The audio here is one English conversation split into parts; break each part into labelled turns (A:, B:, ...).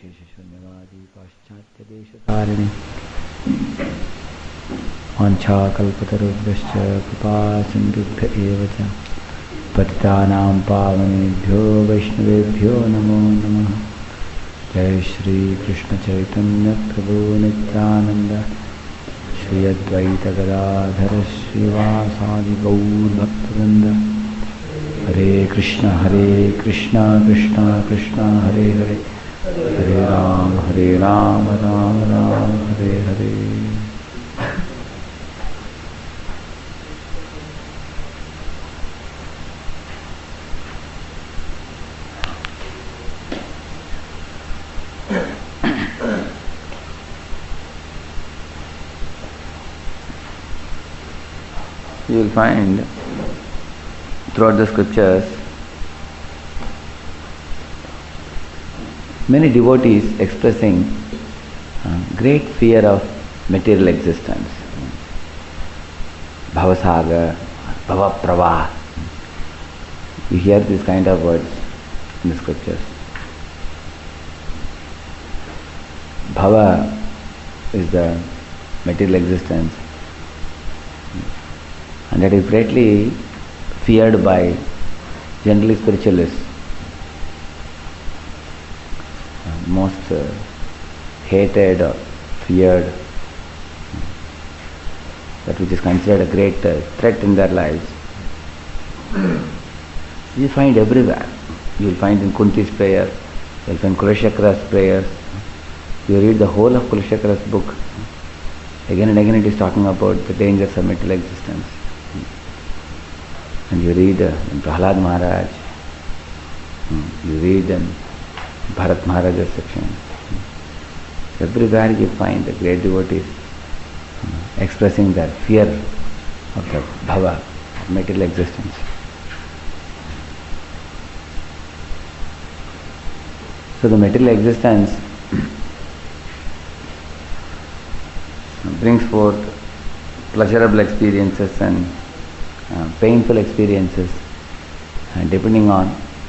A: निर्विशेषशून्यवादी पाश्चात्यदेशतारिणे वाञ्छाकल्पतरुभ्यश्च कृपासिन्धुभ्य एव च पतितानां पावनेभ्यो वैष्णवेभ्यो नमो नमः। जय श्री कृष्ण चैतन्य प्रभु नित्यानंद श्री अद्वैत गदाधर श्रीवासादि गौर भक्तवृंद। हरे कृष्णा कृष्णा कृष्णा हरे हरे, हरे Ram Ram Ram Hare Hare. You will find throughout the scriptures many devotees expressing great fear of material existence. Bhavasaga, Bhavaprava. You hear these kind of words in the scriptures. Bhava is the material existence, and that is greatly feared by generally spiritualists. Most hated or feared, that which is considered a great threat in their lives. You find everywhere. You will find in Kunti's prayer, you will find Kulashakra's prayers. You read the whole of Kulashakra's book. Again and again it is talking about the dangers of material existence. And you read in Prahlad Maharaj, you read in Bharat Maharaj's section. Everywhere you find the great devotees expressing their fear of the bhava, of material existence. So the material existence brings forth pleasurable experiences and painful experiences, depending on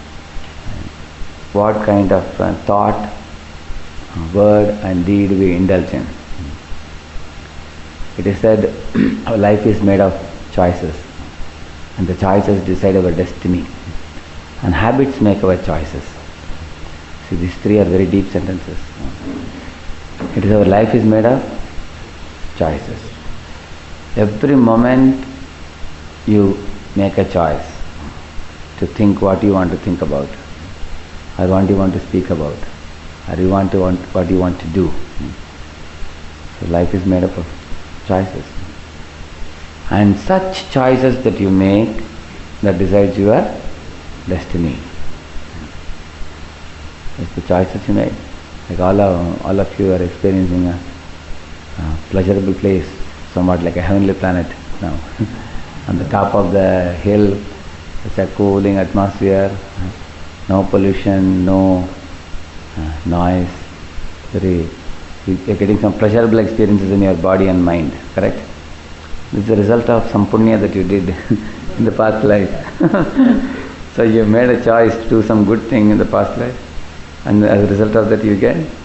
A: what kind of thought, word and deed we indulge in. It is said our life is made of choices, and the choices decide our destiny, and habits make our choices. See, these three are very deep sentences. It is our life is made of choices. Every moment you make a choice to think what you want to think about, or what you want to speak about, or what you want to do. So life is made up of choices, and such choices that you make that decides your destiny. It's the choices you make. Like all of you are experiencing a pleasurable place, somewhat like a heavenly planet now. On the top of the hill, it's a cooling atmosphere, no pollution, no noise. You're getting some pleasurable experiences in your body and mind, correct? This is the result of some punya that you did in the past life. So you made a choice to do some good thing in the past life, and as a result of that you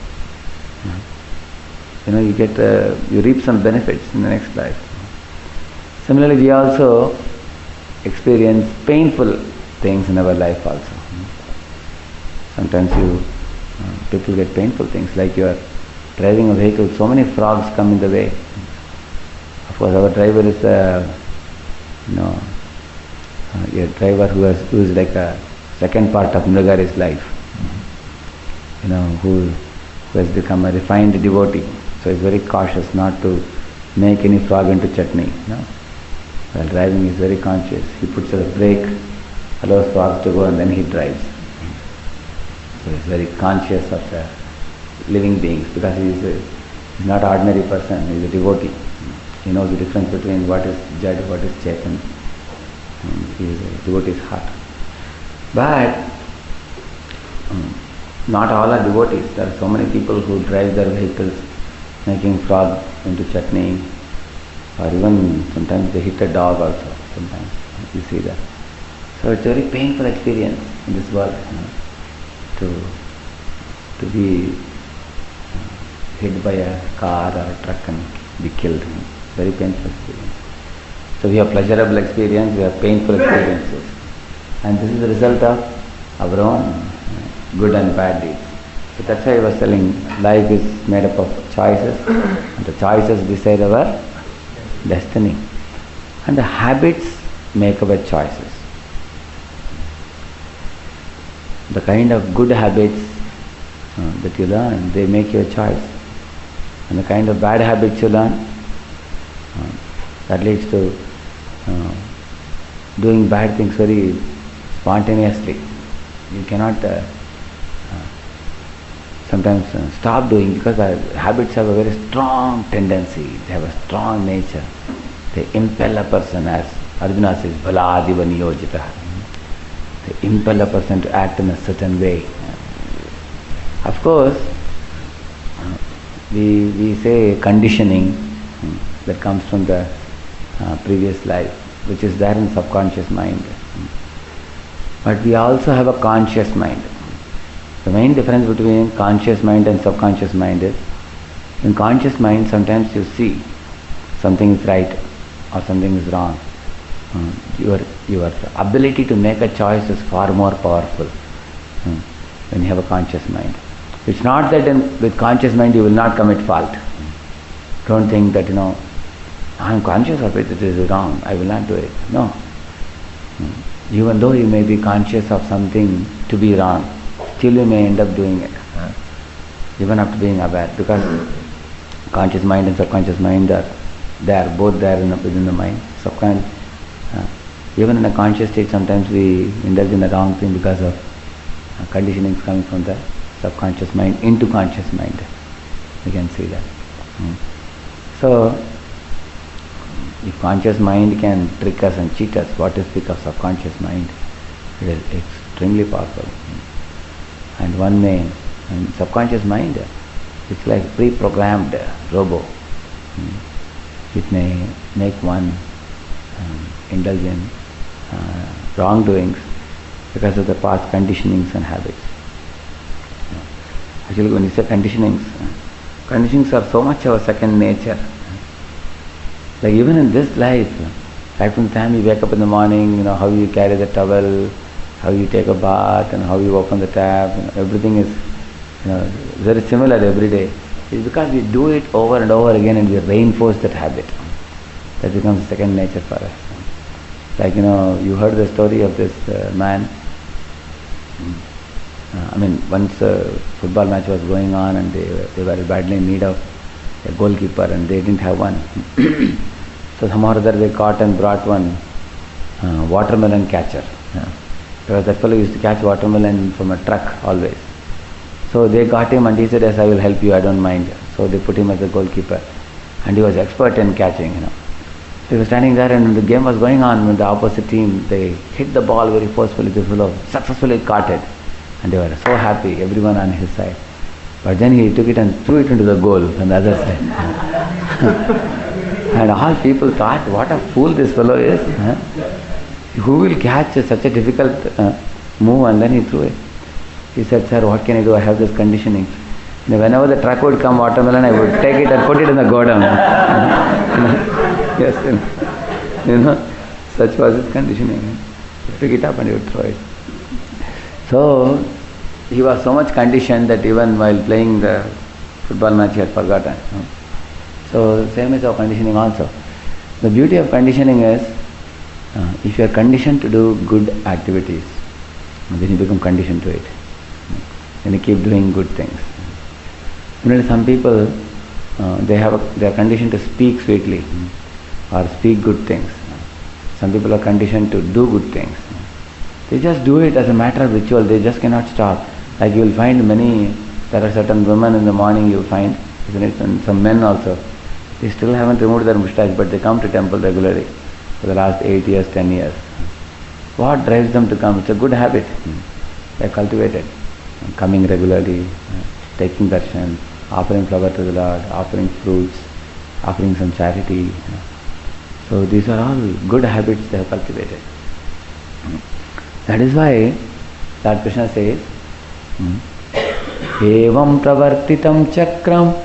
A: reap some benefits in the next life. Similarly, we also experience painful things in our life also. Sometimes people get painful things, like you are driving a vehicle, so many frogs come in the way. Of course, our driver is a driver who is like a second part of Mrigari's life. Who has become a refined devotee. So he's very cautious not to make any frog into chutney. While driving, he is very conscious. He puts a brake, allows frogs to go, and then he drives. So he is very conscious of the living beings, because he is not an ordinary person. He is a devotee. He knows the difference between what is Jad, what is Chetan. He is a devotee's heart. But not all are devotees. There are so many people who drive their vehicles making frog into chutney, or even sometimes they hit a dog also. Sometimes you see that. So it's a very painful experience in this world, to be hit by a car or a truck and be killed. Very painful experience. So we have pleasurable experience, we have painful experiences. And this is the result of our own good and bad deeds. So that's why I was telling, life is made up of choices, and the choices decide our destiny. And the habits make our choices. The kind of good habits that you learn, they make your choice. And the kind of bad habits you learn, that leads to doing bad things very spontaneously. You cannot sometimes stop doing, because our habits have a very strong tendency, they have a strong nature. They impel a person, as Arjuna says, Baladiva niyojita. They impel a person to act in a certain way. Of course, we say conditioning that comes from the previous life, which is there in subconscious mind. But we also have a conscious mind. The main difference between conscious mind and subconscious mind is, in conscious mind sometimes you see something is right or something is wrong. Your ability to make a choice is far more powerful when you have a conscious mind. It's not that with conscious mind you will not commit fault. Don't think that, I am conscious of it, it is wrong, I will not do it. No. Even though you may be conscious of something to be wrong, still you may end up doing it. Even after being aware, because conscious mind and subconscious mind are both there within the mind. Even in a conscious state, sometimes we indulge in the wrong thing because of conditionings coming from the subconscious mind into conscious mind. We can see that. So, if conscious mind can trick us and cheat us, what to speak of subconscious mind? It is extremely powerful. And one may, in subconscious mind, it's like pre-programmed robo. It may make one indulge in wrongdoings because of the past conditionings and habits. Actually, when you say conditionings are so much our second nature. Like even in this life, right from the time you wake up in the morning, how you carry the towel, how you take a bath, and how you open the tap, everything is very similar every day. It's because we do it over and over again and we reinforce that habit. That becomes second nature for us. Like, you heard the story of this man. Once a football match was going on and they were badly in need of a goalkeeper and they didn't have one. So somehow or other they caught and brought one watermelon catcher. Because that fellow used to catch watermelon from a truck always. So they got him and he said, yes, I will help you, I don't mind. So they put him as a goalkeeper. And he was expert in catching, So he was standing there and the game was going on with the opposite team. They hit the ball very forcefully. The fellow successfully caught it. And they were so happy, everyone on his side. But then he took it and threw it into the goal on the other side. And all people thought, what a fool this fellow is. Who will catch such a difficult move? And then he threw it. He said, sir, what can I do? I have this conditioning. Whenever the truck would come watermelon, I would take it and put it in the godown. Yes, such was his conditioning. He pick it up and he would throw it. So, he was so much conditioned that even while playing the football match he had forgotten. So, same is our conditioning also. The beauty of conditioning is, if you are conditioned to do good activities, then you become conditioned to it. Then you keep doing good things. Some people, they are conditioned to speak sweetly or speak good things. Some people are conditioned to do good things. They just do it as a matter of ritual. They just cannot stop. Like you will find there are certain women in the morning you will find, isn't it? And some men also. They still haven't removed their moustache, but they come to temple regularly for the last 8 years, 10 years. What drives them to come? It's a good habit. They cultivate it. Coming regularly, taking darshan, offering flower to the Lord, offering fruits, offering some charity. So these are all good habits they have cultivated. That is why Lord Krishna says, Evam pravartitam chakram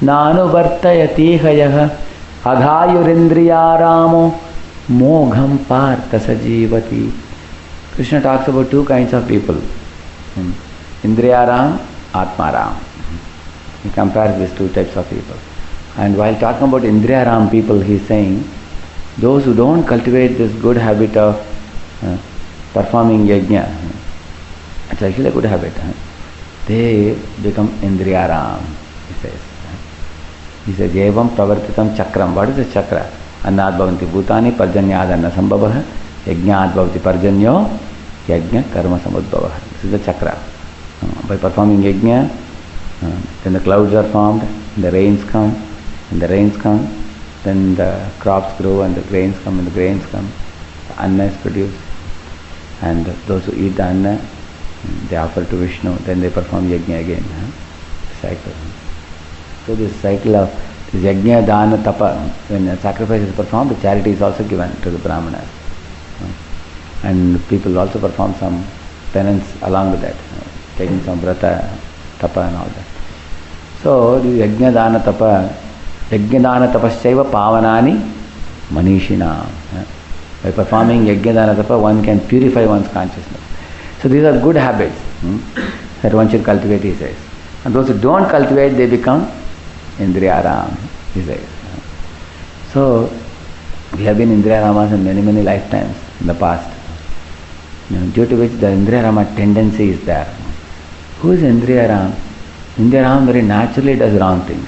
A: nanuvartayati hayah aghayurindriyaramo mogham partha sajivati. Krishna talks about two kinds of people. Indriyaram, Atmaram. He compares these two types of people. And while talking about Indriyaram people, he is saying, those who don't cultivate this good habit of performing yajna, it's actually a good habit, they become Indriyaram, he says. He says, Evam pravartitam chakram. What is the chakra? Annad bhavanti bhutani parjanyad anna sambhavah yajnad bhavati parjanyo yajna karma samudbhavah. This is the chakra. By performing yajna, then the clouds are formed, the rains come, and the rains come, then the crops grow and the grains come and the grains come, the anna is produced, and those who eat the anna, they offer to Vishnu, then they perform yajna again. Cycle. So this cycle of this yajna, dana, tapa, when a sacrifice is performed, the charity is also given to the brahmanas. And people also perform some penance along with that, taking some vrata, tapa and all that. So the yajna, dana, tapasyaiva pavanani manishina. By performing yajna, dana, tapa, one can purify one's consciousness. So these are good habits that one should cultivate, he says. And those who don't cultivate, they become Indriyaram, he says. So we have been Indriyaramas in many, many lifetimes in the past, due to which the Indriyarama tendency is there. Who is Indriyaram? Indriyaram very naturally does wrong things.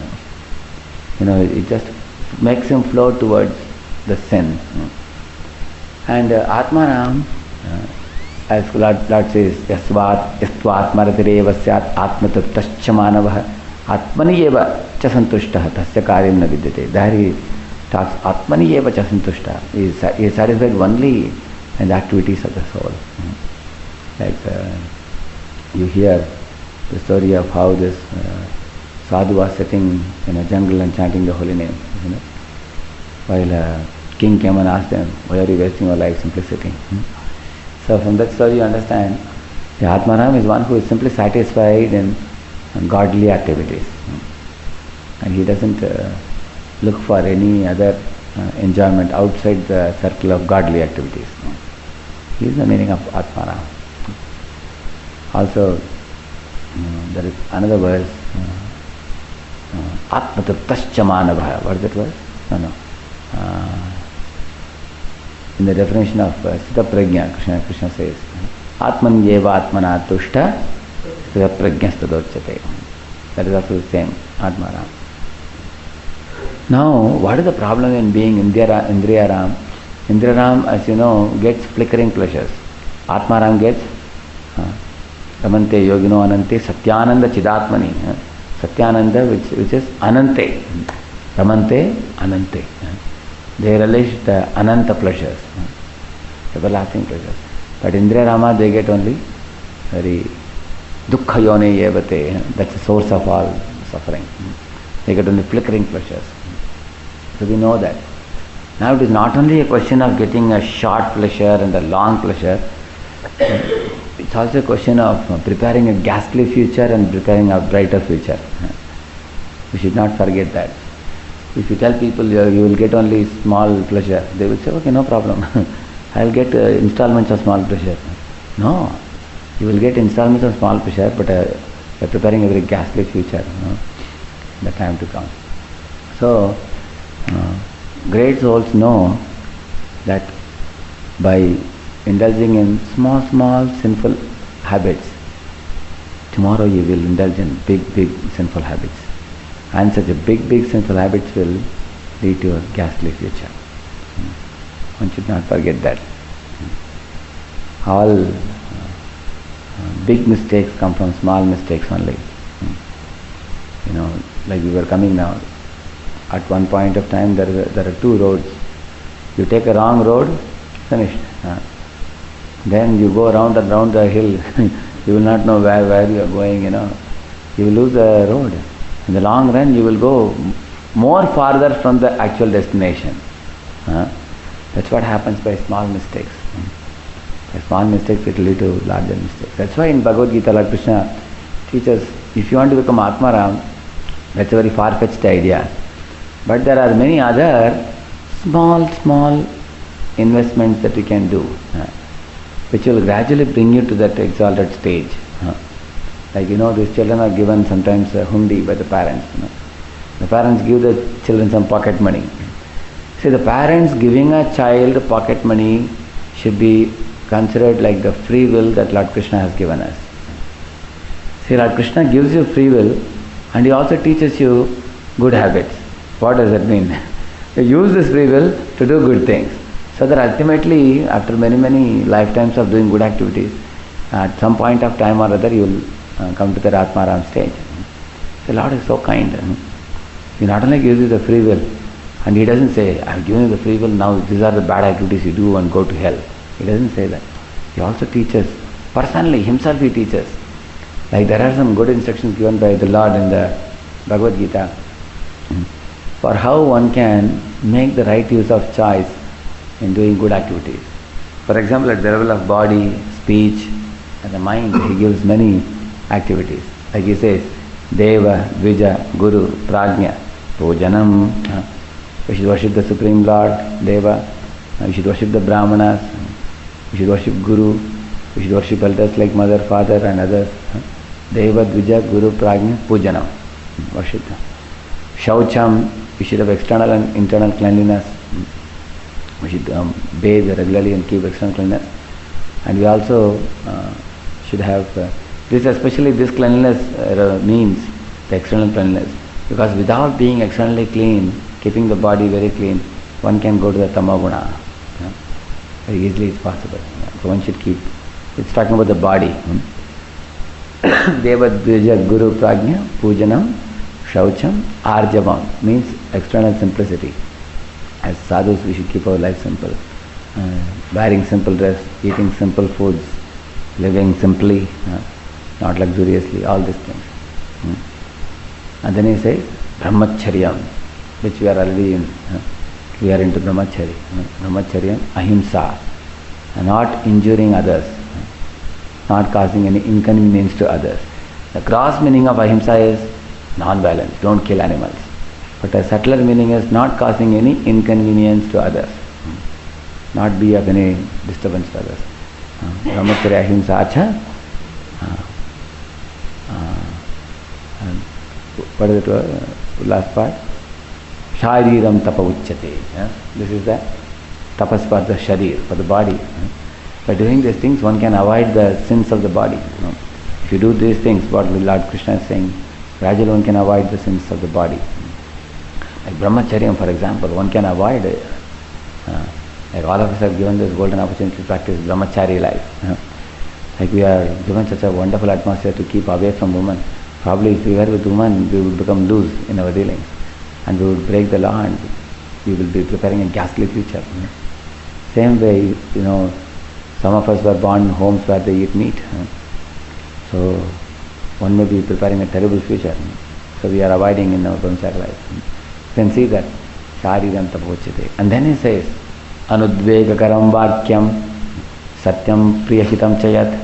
A: It just makes him flow towards the sin. And Atmaram, as Lord says, yastvatmaratireva syat atmatatascha manavah atmani eva cha santushtah tasya karyam na vidyate. There he talks atmani eva cha santushtah. He is satisfied only in the activities of the soul. Like you hear the story of how this sadhu was sitting in a jungle and chanting the holy name. While a king came and asked him, why are you wasting your life simply sitting? So from that story you understand, the Atmaram is one who is simply satisfied in godly activities. And he doesn't look for any other enjoyment outside the circle of godly activities. He is the meaning of Atmaram. Also, there is another verse, Atmataptascha manavah. What is that verse? No. In the definition of Sthita Prajna, Krishna says, Atman yeva atmana tushta Sthita Prajna stadocchate. That is also the same, Atmaram. Now, what is the problem in being Indriyaram? Indriyaram, as you know, gets flickering pleasures. Atmaram gets Ramante yogino anante satyananda chidatmani. Satyananda which is anante. Ramante anante. They relish the ananta pleasures, everlasting pleasures. But Indriyarama, they get only very dukkha yone yevate. That's the source of all suffering. They get only flickering pleasures. So we know that. Now it is not only a question of getting a short pleasure and a long pleasure. It's also a question of preparing a ghastly future and preparing a brighter future. We should not forget that. If you tell people you will get only small pleasure, they will say, okay, no problem. I will get installments of small pleasure. No, you will get installments of small pleasure, but you are preparing a very ghastly future. The time to come. So, great souls know that by indulging in small sinful habits, tomorrow you will indulge in big sinful habits. And such a big sinful habits will lead to a ghastly future. One should not forget that. All big mistakes come from small mistakes only. Like we were coming now. At one point of time there are two roads. You take a wrong road, finished. Then you go round and round the hill. You will not know where you are going, You will lose the road. In the long run, you will go more farther from the actual destination. That's what happens by small mistakes. By small mistakes, it will lead to larger mistakes. That's why in Bhagavad Gita, Lord Krishna teaches, if you want to become Atmaram, That's a very far-fetched idea. But there are many other small investments that we can do, which will gradually bring you to that exalted stage. Like these children are given sometimes a hundi by the parents. The parents give the children some pocket money. See, the parents giving a child pocket money should be considered like the free will that Lord Krishna has given us. See, Lord Krishna gives you free will and He also teaches you good habits. What does that mean? You use this free will to do good things. So that ultimately, after many lifetimes of doing good activities, at some point of time or other, you will come to the Atmaram stage. The Lord is so kind. He not only gives you the free will, and He doesn't say, I have given you the free will, now these are the bad activities you do and go to hell. He doesn't say that. He also teaches, personally, Himself He teaches. Like there are some good instructions given by the Lord in the Bhagavad Gita for how one can make the right use of choice in doing good activities. For example, at the level of body, speech, and the mind, He gives many activities. Like He says, Deva, Dvija, Guru, Prajna, Pujanam. We should worship the Supreme Lord, Deva. We should worship the Brahmanas. We should worship Guru. We should worship elders like Mother, Father and others. Deva, Dvija, Guru, Prajna, Pujanam. Worship them. Shaucham, we should have external and internal cleanliness. We should bathe regularly and keep external cleanliness. And we also should have, especially this cleanliness means the external cleanliness. Because without being externally clean, keeping the body very clean, one can go to the Tamaguna. Very easily it's possible. So one should keep. It's talking about the body. Deva, Dvija, Guru, Prajna, Pujanam, Shaucham, Arjavam means external simplicity. As sadhus, we should keep our life simple. Wearing simple dress, eating simple foods, living simply, not luxuriously, all these things. And then he says, Brahmacharyam, which we are already in. We are into Brahmacharya. Brahmacharyam, Ahimsa, not injuring others, not causing any inconvenience to others. The gross meaning of Ahimsa is non-violence, don't kill animals. But a subtler meaning is not causing any inconvenience to others, not be of any disturbance to others. Brahmacharya Ahimsa Acha. What is the last part? Shariram tapa uchyate. This is the tapas for the sharir, for the body. By doing these things, one can avoid the sins of the body. If you do these things, what Lord Krishna is saying, gradually one can avoid the sins of the body. Like Brahmacharyam, for example, one can avoid it. Like all of us are given this golden opportunity to practice Brahmachari life. Like we are given such a wonderful atmosphere to keep away from women. Probably if we were with women, we would become loose in our dealings. And we would break the law and we will be preparing a ghastly future. Same way, some of us were born in homes where they eat meat. So one may be preparing a terrible future. So we are avoiding in our brahmacharya life. You can see that. Shariram tapochite. And then he says, Anudvegakaram vakyam satyam priyahitam chayat.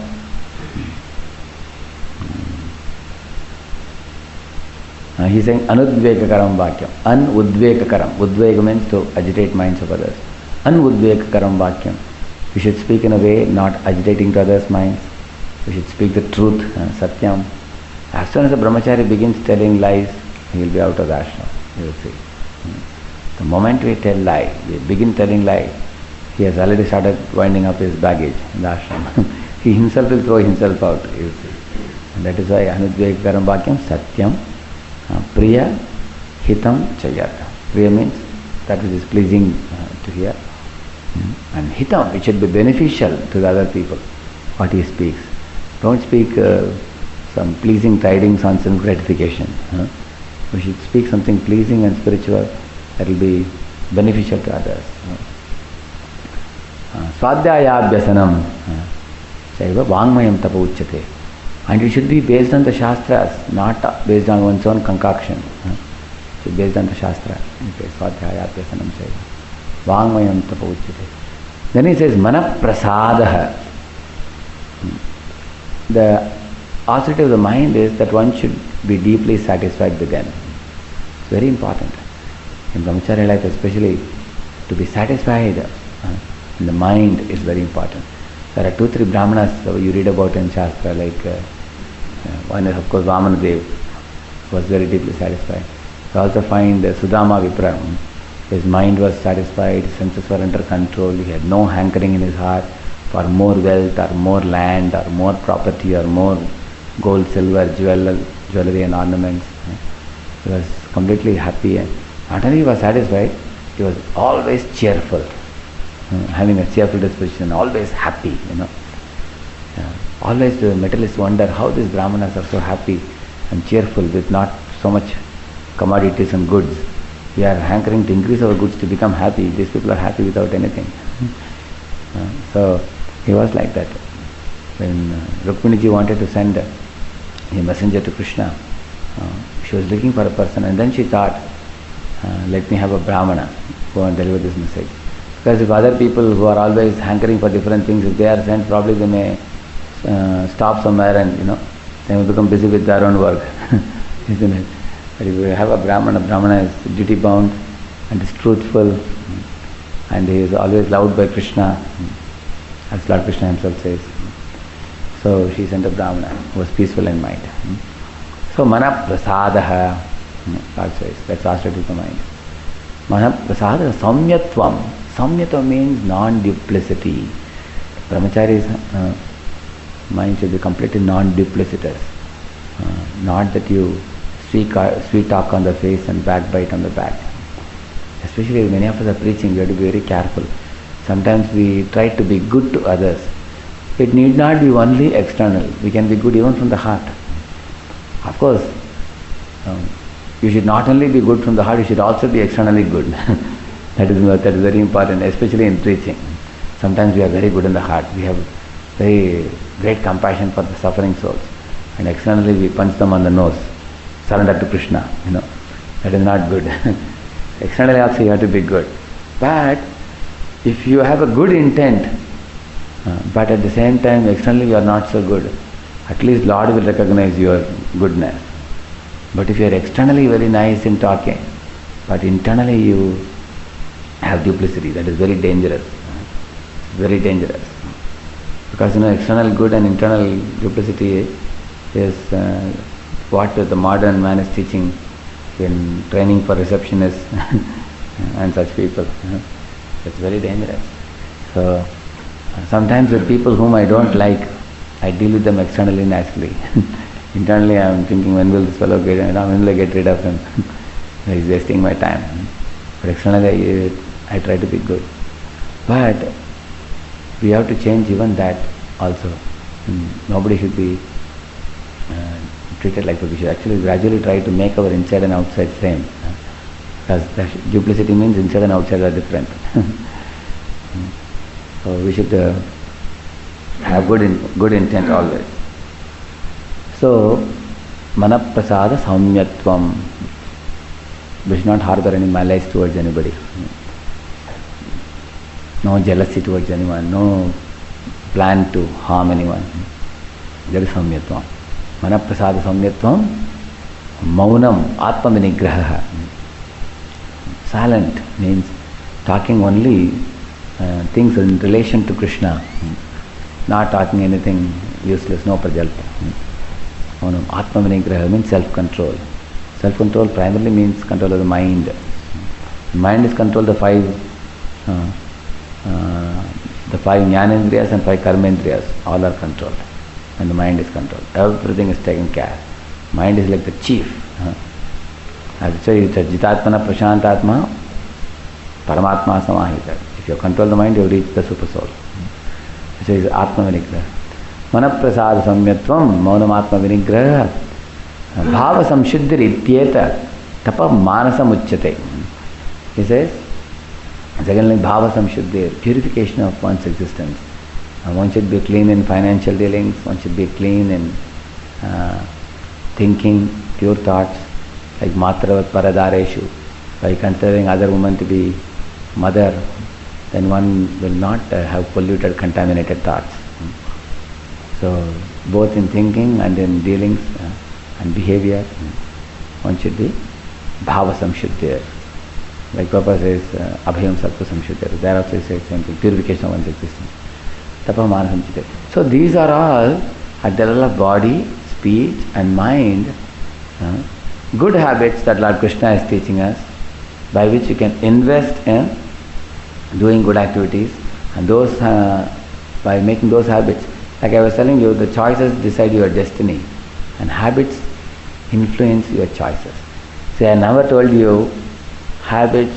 A: He's saying anudvegakaram vakyam. Anudvegakaram. Udvega means to agitate minds of others. Anudvegakaram vakyam. We should speak in a way not agitating to others' minds. We should speak the truth, satyam. As soon as a brahmachari begins telling lies, he will be out of the ashram. You will see. The moment we tell lie, we begin telling lie, he has already started winding up his baggage in the ashram. He himself will throw himself out. You will see. And that is why anudvegakaram vakyam satyam. Priya hitam chayat. Priya means that which is pleasing to hear. And hitam, it should be beneficial to the other people, what he speaks. Don't speak some pleasing tidings on sense gratification. We should speak something pleasing and spiritual that will be beneficial to others. Swadhyayabhyasanam Saiva Vangmayam Tapa Uchyate. And it should be based on the Shastras, not based on one's own concoction. It should be based on the Shastra. Okay, Swadhyayabhyasanam Saiva Vangmayam Tapa Uchyate. Then he says, Mana Prasadaha. The authority of the mind is that one should be deeply satisfied with them. very important. In brahmacharya life especially, to be satisfied in the mind is very important. There are 2-3 brahmanas you read about in Shastra, like one is of course Vamanadev, was very deeply satisfied. You also find Sudama Vipra, his mind was satisfied, his senses were under control, he had no hankering in his heart for more wealth or more land or more property or more gold, silver, jewelry and ornaments. He was completely happy, and not only he was satisfied, he was always cheerful, having a cheerful disposition, always happy, Always the materialists wonder how these brahmanas are so happy and cheerful with not so much commodities and goods. We are hankering to increase our goods to become happy. These people are happy without anything. So he was like that. When Rukminiji wanted to send a messenger to Krishna, she was looking for a person, and then she thought, let me have a brahmana go and deliver this message. Because if other people who are always hankering for different things, if they are sent, probably they may stop somewhere and they will become busy with their own work, isn't it? But if you have a Brahmana is duty bound and is truthful, and he is always loved by Krishna, as Lord Krishna himself says. So she sent a Brahmana who was peaceful in mind. So mana prasadaha, God says, that's translated to mind. Mana prasadaha samyatvam. Samyatvam means non-duplicity. Brahmachari's mind should be completely non-duplicitous. Not that you sweet talk on the face and backbite on the back. Especially many of us are preaching, we have to be very careful. Sometimes we try to be good to others. It need not be only external. We can be good even from the heart. Of course, you should not only be good from the heart, you should also be externally good. That is very important, especially in preaching. Sometimes we are very good in the heart. We have very great compassion for the suffering souls, and externally we punch them on the nose, surrender to Krishna. That is not good. Externally also you have to be good. But if you have a good intent, but at the same time externally you are not so good, at least Lord will recognize your goodness. But if you are externally very nice in talking, but internally you have duplicity, that is very dangerous. Very dangerous. Because external good and internal duplicity is what the modern man is teaching in training for receptionists and such people. It's very dangerous. So sometimes with people whom I don't like, I deal with them externally nicely. Internally I am thinking, when will this fellow get, when will I get rid of him? He's wasting my time. But externally I try to be good. But we have to change even that also. Nobody should be treated like that. We should actually gradually try to make our inside and outside same. Because duplicity means inside and outside are different. So we should have good intent always. So, manaprasada saumyatvam. We should not harbor any malice towards anybody. No jealousy towards anyone, no plan to harm anyone. That is saumyatvam. Manaprasada saumyatvam, maunam atma vinigraha. Silent means talking only things in relation to Krishna, not talking anything useless, no prajalpa. Maunam atma vinigraha means self-control. Self-control primarily means control of the mind. The mind is controlled the five jnanendriyas and 5 karmendriyas, all are controlled. And the mind is controlled. Everything is taken care. Mind is like the chief. As it says, jitatmana prashantatma paramatma samahita. If you control the mind, you will reach the super soul. It says atma vinigraha. Manaprasada samyatvam maunam atma vinigraha bhava samshuddhir ityeta tapa manasam uchyate. He says, secondly, bhava samshuddhir, purification of one's existence. One should be clean in financial dealings, one should be clean in thinking, pure thoughts, like matravat paradareshu. By considering other women to be mother, then one will not have polluted, contaminated thoughts. So, both in thinking and in dealings and behavior, one should be bhava samshuddhir. Like Prabhupada says, abhayam sattva samshuddhir. There also he says same thing, purification of one's existence. Tapamana samshuddhir. So these are all at the level of body, speech and mind, good habits that Lord Krishna is teaching us, by which you can invest in doing good activities, and those by making those habits, like I was telling you, the choices decide your destiny and habits influence your choices. See, I never told you habits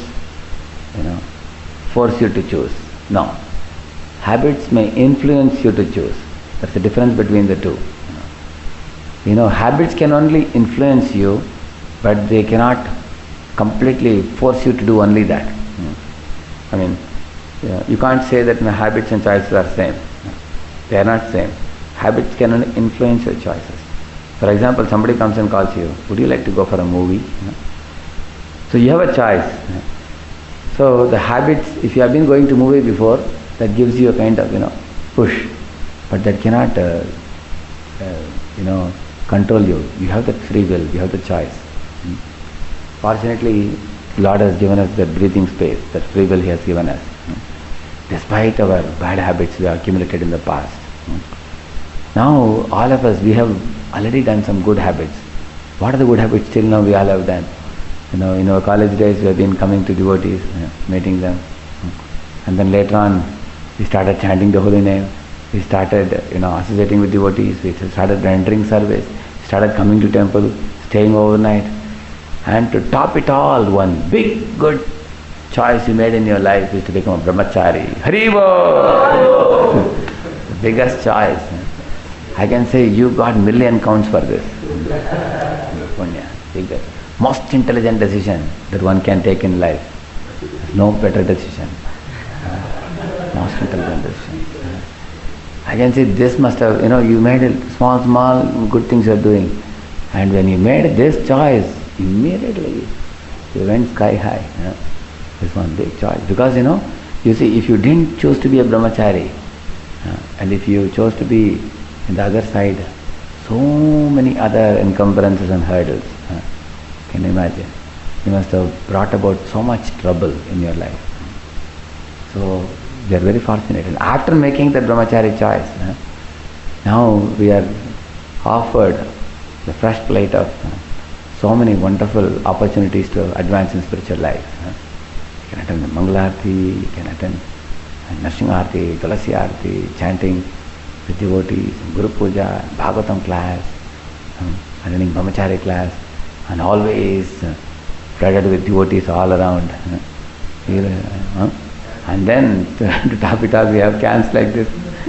A: force you to choose. No, habits may influence you to choose. That's the difference between the two. Habits can only influence you, but they cannot completely force you to do only that. I mean, you can't say that habits and choices are same. They are not same. Habits can only influence your choices. For example, somebody comes and calls you, would you like to go for a movie? So you have a choice. So the habits, if you have been going to movie before, that gives you a kind of push, but that cannot control you. You have that free will, you have the choice. Fortunately, Lord has given us that breathing space, that free will He has given us. Despite our bad habits we have accumulated in the past. Now all of us, we have already done some good habits. What are the good habits till now we all have done? In our college days we have been coming to devotees, meeting them. And then later on we started chanting the holy name. We started associating with devotees. We started rendering service. Started coming to temple, staying overnight. And to top it all, one big good choice you made in your life is to become a brahmachari. Haribo! The biggest choice. I can say you got million counts for this. Punya, biggest. Most intelligent decision that one can take in life. There's no better decision. Most intelligent decision. I can say this must have, you made small good things you're doing. And when you made this choice, immediately you went sky high. This one big choice. Because you see, if you didn't choose to be a brahmachari, and if you chose to be in the other side, so many other encumbrances and hurdles. Can you imagine? You must have brought about so much trouble in your life. So we are very fortunate. And after making that brahmachari choice, now we are offered the fresh plate of so many wonderful opportunities to advance in spiritual life. You can attend the Mangala Aarti, you can attend Narsingha Aarti, Tulasi Aarti, chanting with devotees, Guru Puja, Bhagavatam class, attending brahmachari class, and always flooded with devotees all around. And then to top it off, we have camps like this.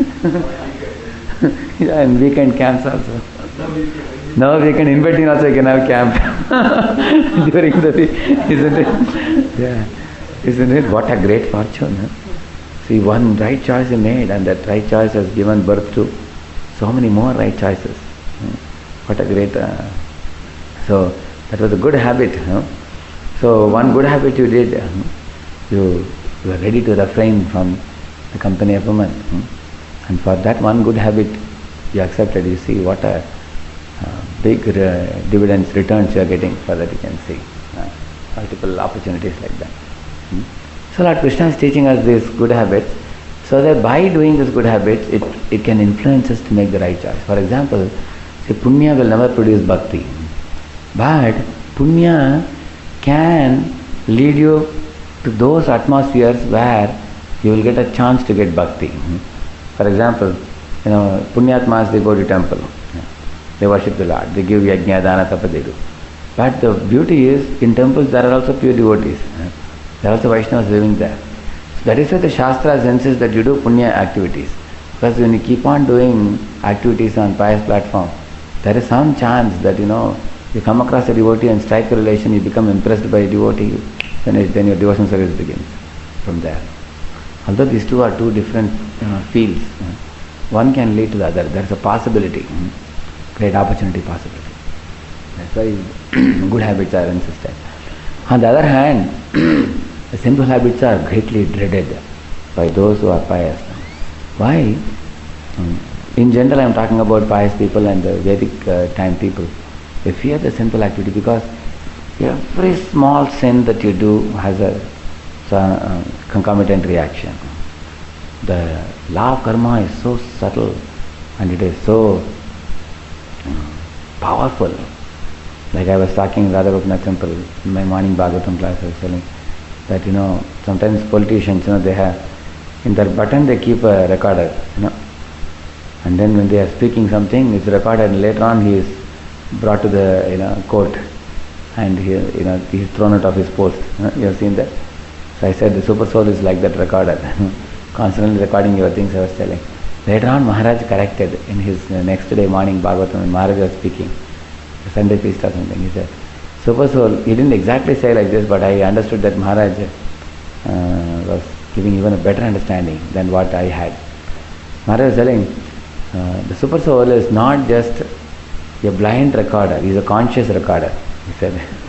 A: And weekend camps also. No weekend, in between also you can have camp during the week, isn't it? Yeah. Isn't it? What a great fortune. See, one right choice you made, and that right choice has given birth to so many more right choices. What a great... So, that was a good habit. So, one good habit you did, you were ready to refrain from the company of women. And for that one good habit you accepted. You see what a big dividends, returns you are getting for that, you can see. Multiple opportunities like that. So Lord Krishna is teaching us these good habits, so that by doing these good habits, it can influence us to make the right choice. For example, see, punya will never produce bhakti, but punya can lead you to those atmospheres where you will get a chance to get bhakti. For example, punyatmas, they go to temple, they worship the Lord, they give yajna, dana, tapa, they do. But the beauty is, in temples there are also pure devotees. There are also Vaishnavas living there. So that is why the Shastra senses that you do punya activities. Because when you keep on doing activities on pious platform, there is some chance that you come across a devotee and strike a relation, you become impressed by a devotee, then your devotional service begins from there. Although these two are two different fields, one can lead to the other. There is a possibility, great opportunity possibility. That's why good habits are insisted. On the other hand, the sinful habits are greatly dreaded by those who are pious. Why? In general, I am talking about pious people and the Vedic time people. They fear the sinful activity because Every small sin that you do has a concomitant reaction. The law of karma is so subtle and it is so powerful. Like I was talking in Radha Gopinath temple in my morning Bhagavatam class, I was telling that sometimes politicians, they have in their button they keep a recorder, and then when they are speaking something, it's recorded, and later on he is brought to the court, and he is thrown out of his post. You have seen that? So I said the super soul is like that recorder, constantly recording your things. I was telling. Later on, Maharaj corrected in his next day morning Bhagavatam, when Maharaj was speaking, the Sunday feast or something. He said, super soul. He didn't exactly say like this, but I understood that Maharaj was giving even a better understanding than what I had. Maharaj was telling, the super soul is not just a blind recorder; he is a conscious recorder. He said.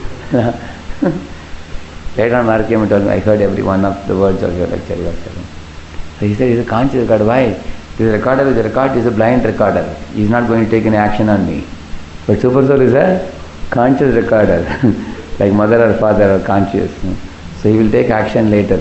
A: Later on, Maharaj came and told me, I heard every one of the words of your lecture. He was telling. So he said, he is a conscious recorder. Why? This recorder with the record is a blind recorder. He is not going to take any action on me. But super soul is a conscious recorder, like mother or father are conscious. So he will take action later.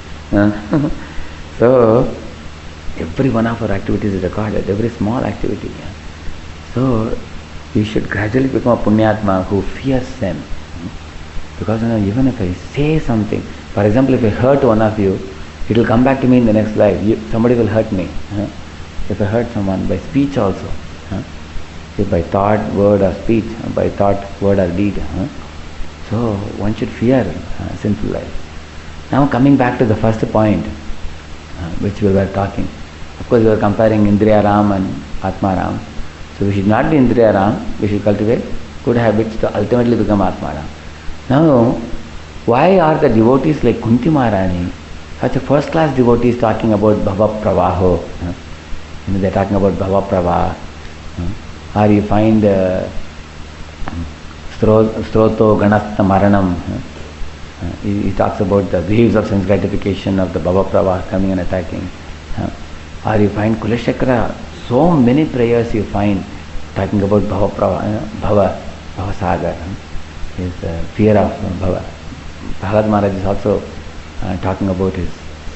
A: So every one of our activities is recorded, every small activity. So we should gradually become a punyatma who fears sin. Because even if I say something, for example, if I hurt one of you, it will come back to me in the next life. Somebody will hurt me. If I hurt someone by speech also, if by thought, word or speech, by thought, word or deed. So one should fear sinful life. Now coming back to the first point, which we were talking. Of course we were comparing Indriya Ram and Atma Ram. So we should not be Indriya Ram, we should cultivate good habits to ultimately become Atma Ram. Now, why are the devotees like Kunti Maharani, such a first-class devotees talking about Bhava Pravaho? They are talking about Bhava Pravaha. Or you find Stroto Ganastha Maranam. He talks about the waves of sense gratification of the Bhava Pravaha coming and attacking. Or you find Kulashekara, so many prayers you find talking about Bhava Pravaha, Bhava Sagar. His fear of Bhava. Prahlad Maharaj is also talking about his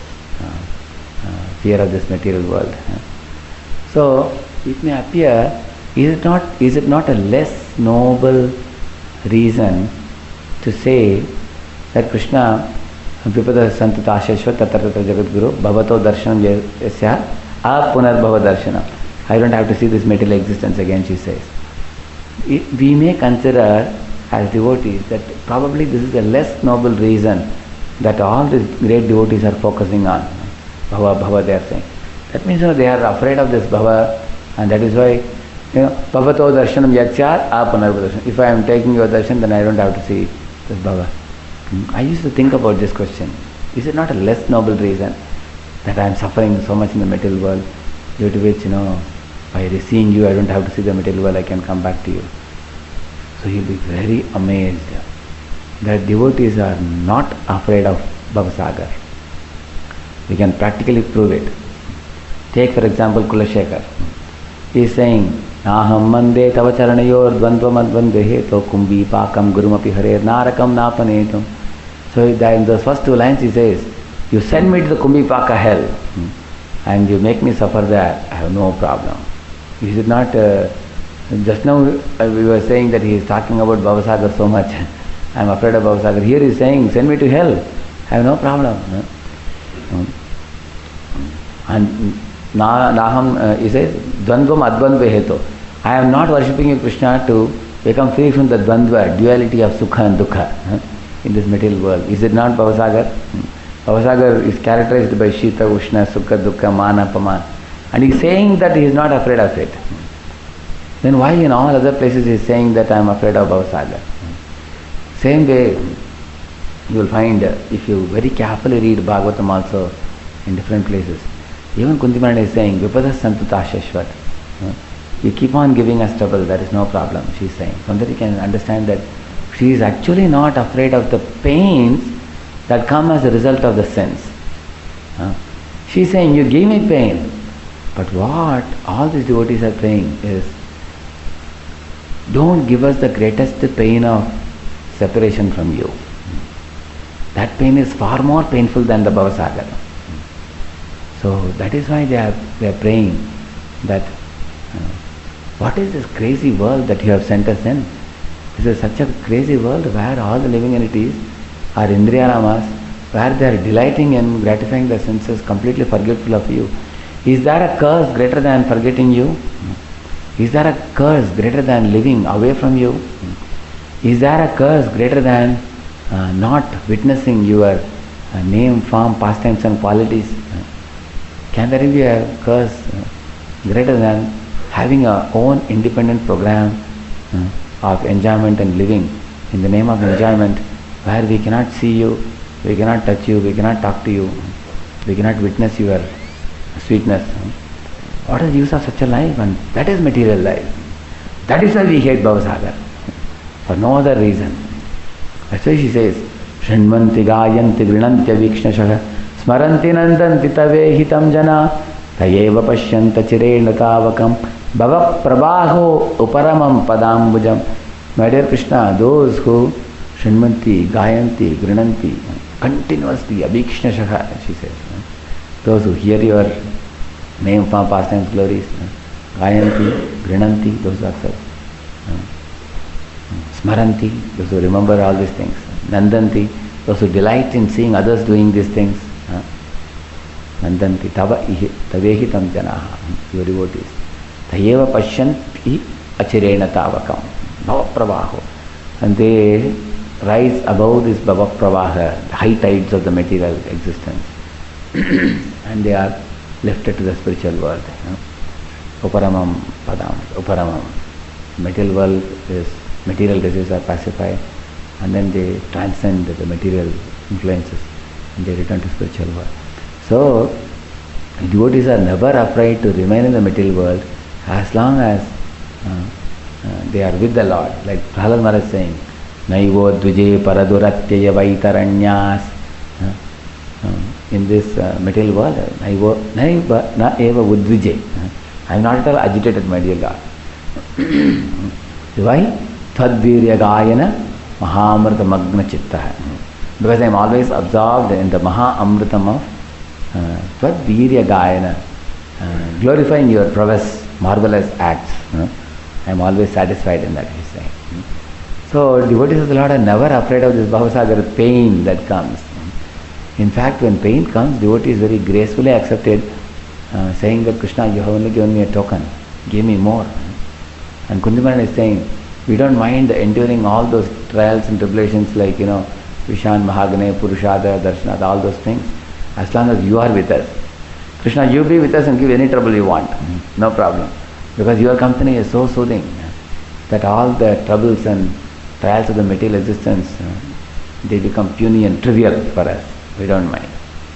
A: fear of this material world. So it may appear, is it not a less noble reason to say that Krishna Vipada Santata Asheshwa Tatra Jagadguru Bhavato Darshanam Yasya Apunarbhava Darshanam. I don't have to see this material existence again, she says. We may consider as devotees that probably this is a less noble reason that all these great devotees are focusing on. Bhava they are saying. That means they are afraid of this Bhava, and that is why Bhavato Darshanam Yatyat Apunarbhava Darshanam. If I am taking your darshan, then I don't have to see this Bhava. I used to think about this question. Is it not a less noble reason that I am suffering so much in the material world, due to which, by seeing you I don't have to see the material world, I can come back to you. So he will be very amazed that devotees are not afraid of Bhavasagar. We can practically prove it. Take for example Kulashekar. He is saying, Aham mande tava charanayor dvandvam advandveheto kumbi pakam gurumapi harer narakam napanetum. So in those first two lines he says, you send me to the Kumbi Paka hell and you make me suffer there, I have no problem. Is it not... just now we were saying that he is talking about Bhavasagar so much. I am afraid of Bhavasagar. Here he is saying, send me to hell. I have no problem. And Naham, he says, Dvandvam Advandva Heto. I am not worshipping you, Krishna, to become free from the Dvandva, duality of Sukha and Dukha in this material world. Is it not Bhavasagar? Bhavasagar is characterized by Shita, Ushna, Sukha, Dukha, Mana, Paman. And he is saying that he is not afraid of it. Then why in all other places he is saying that I am afraid of Bhavasagar? Same way, you will find, if you very carefully read Bhagavatam also in different places, even Kunti Maharani is saying, Vipada Santata Asheshvat. You keep on giving us trouble, there is no problem, she is saying. From that you can understand that she is actually not afraid of the pains that come as a result of the sins. She is saying, you give me pain. But what all these devotees are saying is, don't give us the greatest pain of separation from you. That pain is far more painful than the Bhavasagar. So that is why they are praying that what is this crazy world that you have sent us in? This is such a crazy world where all the living entities are Indriyaramas, where they are delighting in gratifying their senses, completely forgetful of you. Is there a curse greater than forgetting you? Is there a curse greater than living away from you? Is there a curse greater than not witnessing your name, form, pastimes and qualities? Can there be a curse greater than having our own independent program of enjoyment and living in the name of enjoyment, where we cannot see you, we cannot touch you, we cannot talk to you, we cannot witness your sweetness? What is the use of such a life? And that is material life. That is why we hate Bhavasagar, for no other reason. That's why she says, Shinmanti gayanti grinantya vikshnasaha smaranti nandanti tave hitam jana tayeva pashyanta chirena tavakam bhava prabaho uparamam padambujam. My dear Krishna, those who Shinmanti, Gayanti, Grinanti, continuously, Abhikshnashaha, she says, those who hear your name, form, pastimes, glories, Gayanti, Grinanti, those who accept, Smaranti, those who remember all these things, Nandanti, those who delight in seeing others doing these things, Nandanti, Tavehitam Janaha, your devotees, Tayeva Pashyanti Achirena Tavakam, Bhava Pravaho, and they rise above this Bhava Pravaha, the high tides of the material existence, and they are lifted to the spiritual world. Uparamam Padam, Uparamam. Material world is, material desires are pacified, and then they transcend the material influences and they return to spiritual world. So, devotees are never afraid to remain in the material world as long as they are with the Lord. Like Prahlad Maharaj is saying, Naivo Dvije Paraduratyaya Vaitaranyas. In this material world, Naiva Na Eva Udvije. I am not at all agitated, my dear Lord. Why? Tadvirya Gayana Mahamrita Magna Chitta. Because I am always absorbed in the Maha Amritam of Tadvirya Gayana, glorifying your prowess, marvelous acts. I am always satisfied in that, he is saying. So, devotees of the Lord are never afraid of this Bhavasagar pain that comes. In fact, when pain comes, devotees very gracefully accepted, saying that Krishna, you have only given me a token, give me more. And Kundimaran is saying, we don't mind enduring all those trials and tribulations like, Vishan, Mahagane, Purushada, Darshanada, all those things, as long as you are with us. Krishna, you be with us and give any trouble you want, no problem. Because your company is so soothing that all the troubles and trials of the material existence, they become puny and trivial for us. We don't mind.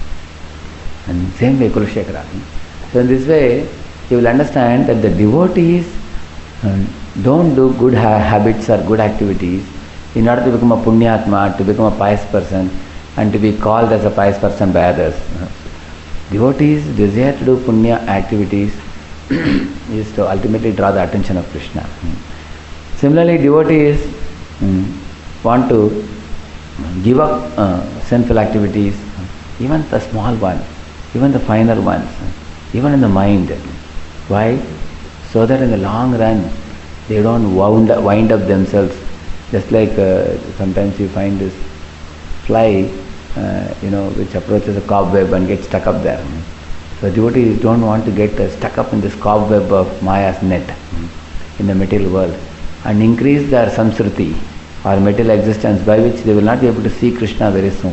A: And same way Kurukshetra. So in this way, you will understand that the devotees don't do good habits or good activities in order to become a punyatma, to become a pious person, and to be called as a pious person by others. Devotees desire to do punya activities is to ultimately draw the attention of Krishna. Similarly, devotees want to give up sinful activities, even the small ones, even the finer ones, even in the mind. Why? So that in the long run, they don't wind up themselves. Just like sometimes you find this fly, which approaches a cobweb and gets stuck up there. So devotees don't want to get stuck up in this cobweb of Maya's net in the material world and increase their samsruti or material existence, by which they will not be able to see Krishna very soon.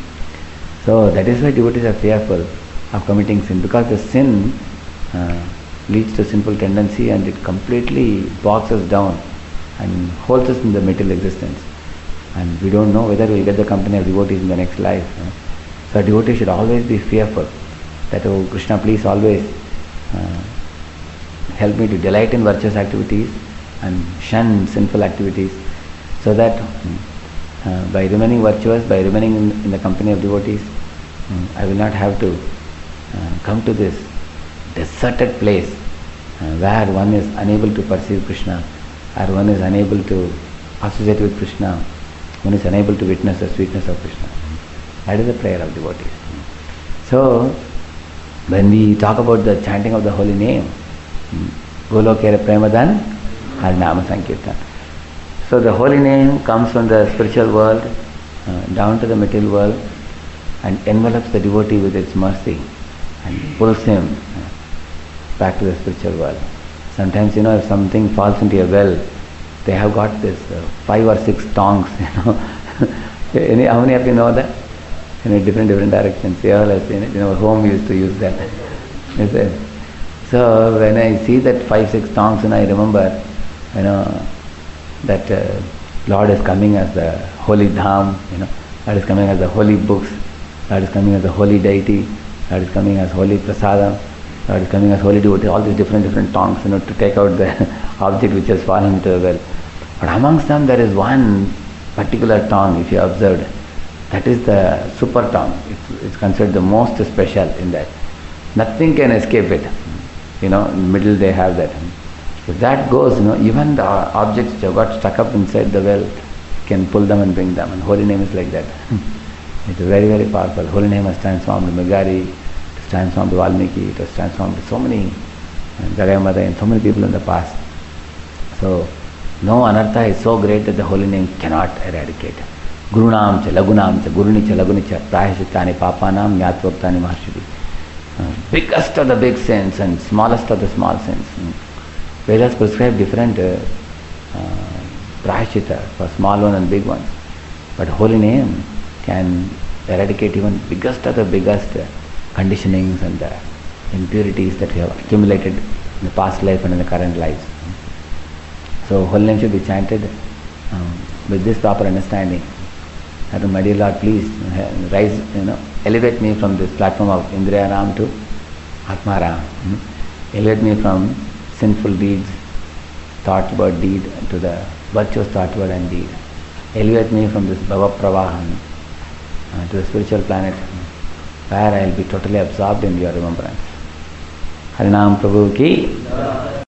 A: So that is why devotees are fearful of committing sin, because the sin leads to sinful tendency and it completely bogs us down and holds us in the material existence. And we don't know whether we will get the company of devotees in the next life. So a devotee should always be fearful that, oh Krishna, please always help me to delight in virtuous activities and shun sinful activities, so that by remaining virtuous, by remaining in the company of devotees, I will not have to come to this deserted place where one is unable to perceive Krishna, or one is unable to associate with Krishna, one is unable to witness the sweetness of Krishna. That is the prayer of devotees. So, when we talk about the chanting of the holy name, Golokera Premadan, Harinama Sankirtan. So the holy name comes from the spiritual world down to the material world and envelops the devotee with its mercy and pulls him back to the spiritual world. Sometimes, if something falls into a well, they have got this 5 or 6 tongs, How many of you know that? Different directions. You all have seen it. Home used to use that. So when I see that 5, 6 tongs, I remember, that Lord is coming as the holy Dham, Lord is coming as the holy books, Lord is coming as the holy deity, Lord is coming as holy prasadam, Lord is coming as holy devotee, all these different tongues, to take out the object which has fallen into the well. But amongst them there is one particular tongue, if you observed, that is the super tongue. It's considered the most special in that. Nothing can escape it. In the middle they have that. If that goes, even the objects which have got stuck up inside the well can pull them and bring them. And holy name is like that. It's very, very powerful. Holy name has transformed Megari, it has transformed Valmiki, it has transformed so many, Jagai and so many people in the past. So, no anartha is so great that the holy name cannot eradicate. Gurunam cha, Lagunam cha, Guruni cha, Laguni cha, Prayashittani, Papanam, Nyatvoktani, Maharshidi. Biggest of the big sins and smallest of the small sins. Vedas prescribe different prayaschitta for small one and big ones. But holy name can eradicate even biggest of the biggest conditionings and the impurities that we have accumulated in the past life and in the current lives. So holy name should be chanted with this proper understanding. That, my dear Lord, please rise, elevate me from this platform of Indriya Ram to Atma Ram. Elevate me from sinful deeds, thought, word, deed, to the virtuous thought, word and deed. Elevate me from this Bhava Pravahan to the spiritual planet where I will be totally absorbed in your remembrance. Harinam Prabhu ki